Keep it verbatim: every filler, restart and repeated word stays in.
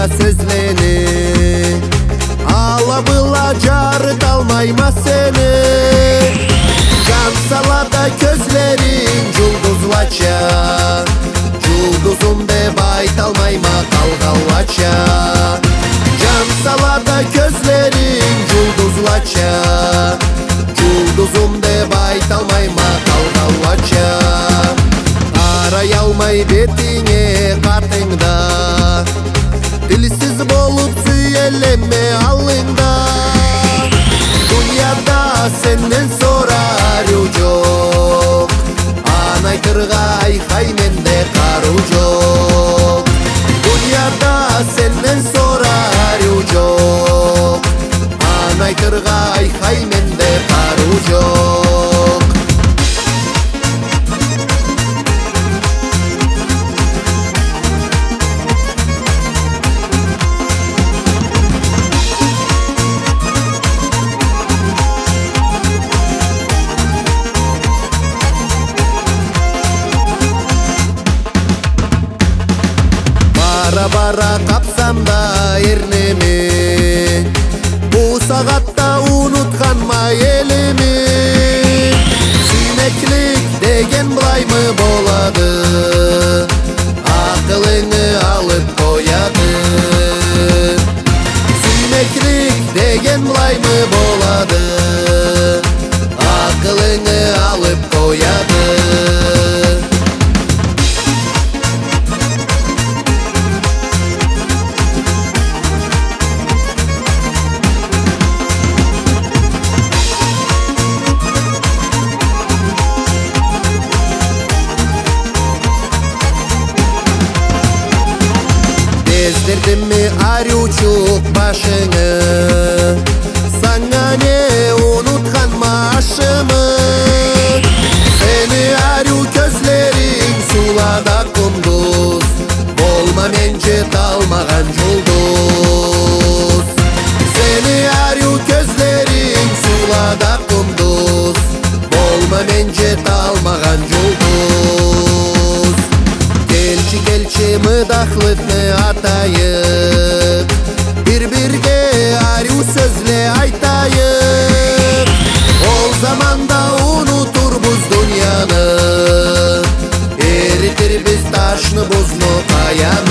sözleni, alabıla jarıtalmayma seni. Can salada közlerin julduzlaça, julduzum dep aytalmayma kalgallaça. Can salada közlerin julduzlaça, julduzum dep aytalmayma kalgallaça. Aray almay betine katыңда, dilsiz bolup süyeleme alыңда. Dünyada senden sorarı жоқ, анайтырга айкай менде кару жоқ. Dünyada senden sorarı жоқ, анайтырга айкай менде кару жоқ. Бара-бара капсам да эрнеми, бу сагатта унутканма элими. Сүймектик деген булаймы болады, акылыңы алып кояды. Сүймектик деген булаймы болады, акылыңы алып кояды. Бездердим ми арючук башыңы, саңа не унутканма ашымы. Сени арю көзлерин сулада кундуз, болма мен жете алмаган жулдуз. Сени арю көзлерин сулада кундуз, болма мен жете алмаган жулдуз. Келчи келчи мыдахлыкны атайык, бир-бирге арю сөзле айтайык. Ол заманда унутурбуз дуньяны, эритирбиз ташны бузну каяны.